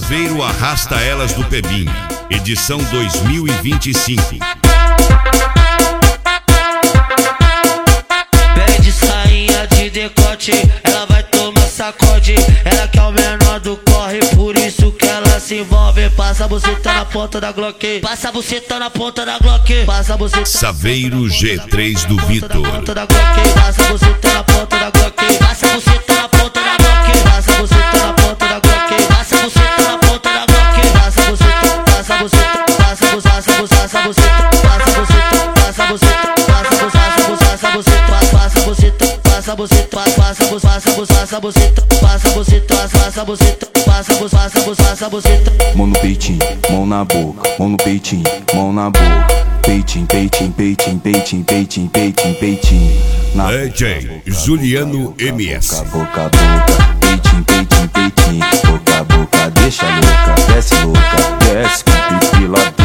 Saveiro arrasta elas do Pebinho, edição 2025. Pede sainha de decote, ela vai tomar sacode. Ela que é o menor do corre, por isso que ela se envolve. Passa a buceta na ponta da Glock, passa a buceta na ponta da Glock, passa a buceta. Saveiro G3 do Vitor. Passa a buceta na ponta da Glock, passa a buceta na ponta da Glock, passa a buceta na ponta da Glock, passa a buceta na ponta da Glock, passa a buceta, passa a buceta, passa a buceta, passa a buceta, passa a buceta, passa a buceta, passa a buceta, passa a buceta, passa a buceta, passa a buceta, passa a buceta, passa a buceta, passa a buceta, passa a buceta, passa a buceta. Mão no peitinho, mão na boca, mão no peitinho, mão na boca. Peitinho, peitinho, peitinho, peitinho, peitinho, peitinho, peitinho. DJ Juliano MS. Boca, boca, peitinho, peitinho, peitinho. Boca, boca, deixa louca, desce com pipi lá.